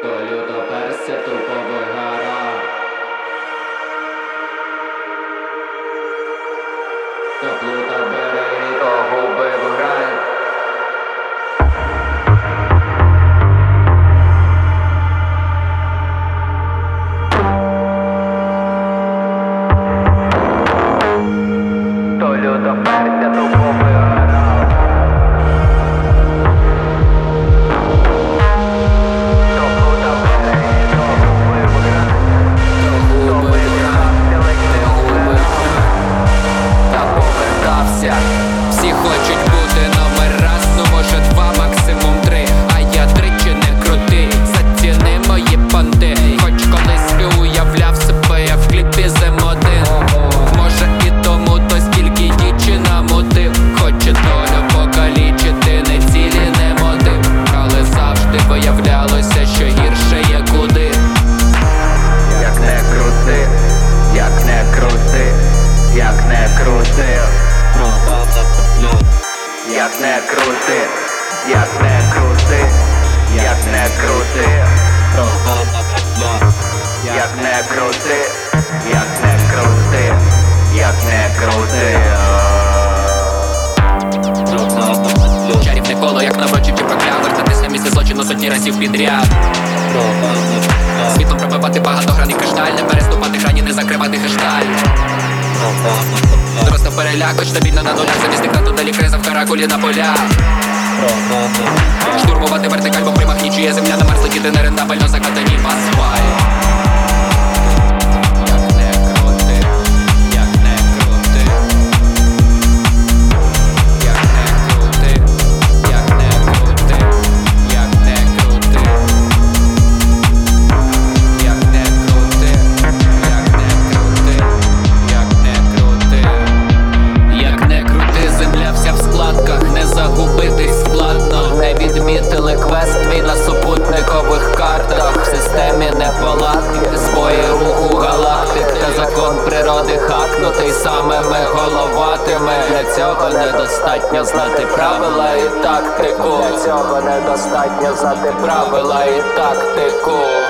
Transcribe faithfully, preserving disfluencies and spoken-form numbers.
То люто перся, тупо вигара. То плута береги, то губи в грань. То люто перся, тупо вигара. Всі хочуть бути номер раз, ну може два, максимум три. А я тричі не крутий, заціни мої понти. Хоч колись і уявляв себе я в кліпі з ем один. Може і тому то стільки дівчина мотив. Хоче долю покалічити, не цілі, не мотив. Але завжди виявлялося, що гірше є куди. Як не крути, як не крути, як не крути. Як не крути, як не крути, як не крути. Як не крути, як не крути, як не крути. Чарівне коло, як наврочив чи прокляв. Вертатись на місце злочину сотні разів підряд. Світлом пробивати багатогранний кришталь. Не переступати грані, не закривати гешталь. Зростав переляк, хоч стабільно на нулях. Замість диктату далі криза в каракулі на полях. Штурмувати вертикаль, бо примах нічиє земля. На Марс летіти нерентабельно, закатані в асфальт. Відмітили квест твій на супутникових картах. В системі неполадки, збої руху галактик. Та закон природи хакнутий самими головатими. Для цього недостатньо знати правила і тактику. Для цього недостатньо знати правила і тактику.